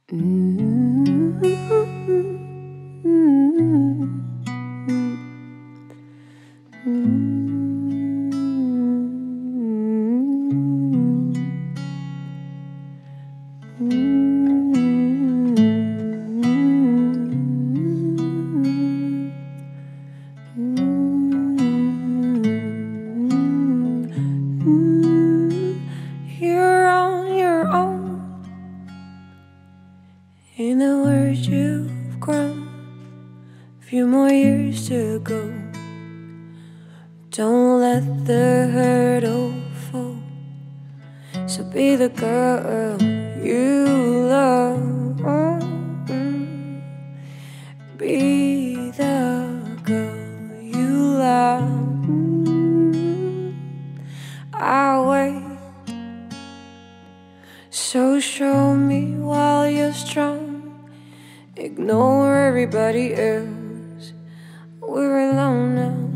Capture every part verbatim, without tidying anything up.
Mm-hmm. You're on your own. In the words you've grown, a few more years to go. Don't let the hurdle fall. So be the girl you love. Be the girl you love. I'll wait. So show me while you're strong. Ignore everybody else. We're alone now.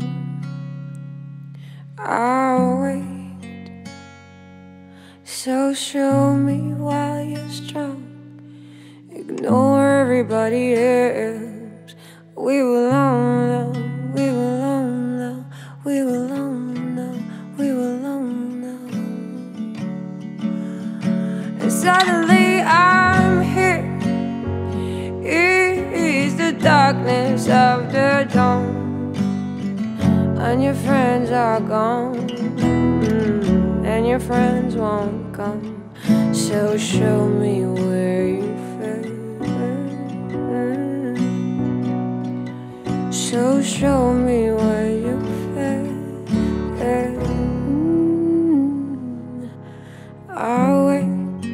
I'll wait. So show me while you're strong. Ignore everybody else. We were alone now. We were alone now. We were alone now. We were alone now. And suddenly I'm here. It is the darkness of the dawn, and your friends are gone, mm, and your friends won't come. So show me where you fit. So show me where you fit. I'll wait.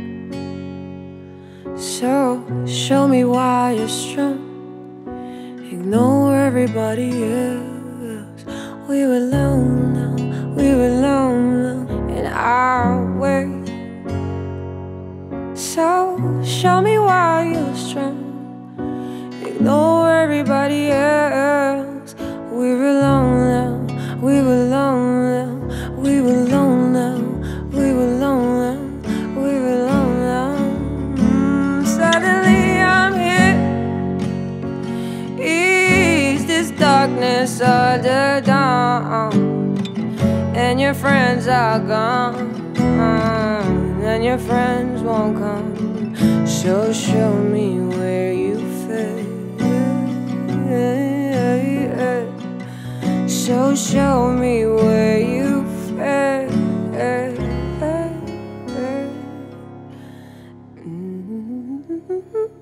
So show me why you're strong. Ignore everybody else. We were alone now. We were alone now. And I'll wait. So show me why you're strong. Ignore everybody else. We were alone now. We were alone now. We were alone now. We were alone now. We were alone now. Mm, suddenly I'm here. Is this darkness of the dawn? And your friends are gone, and your friends won't come. So show me where you fit. So show me where you fit. Mm-hmm.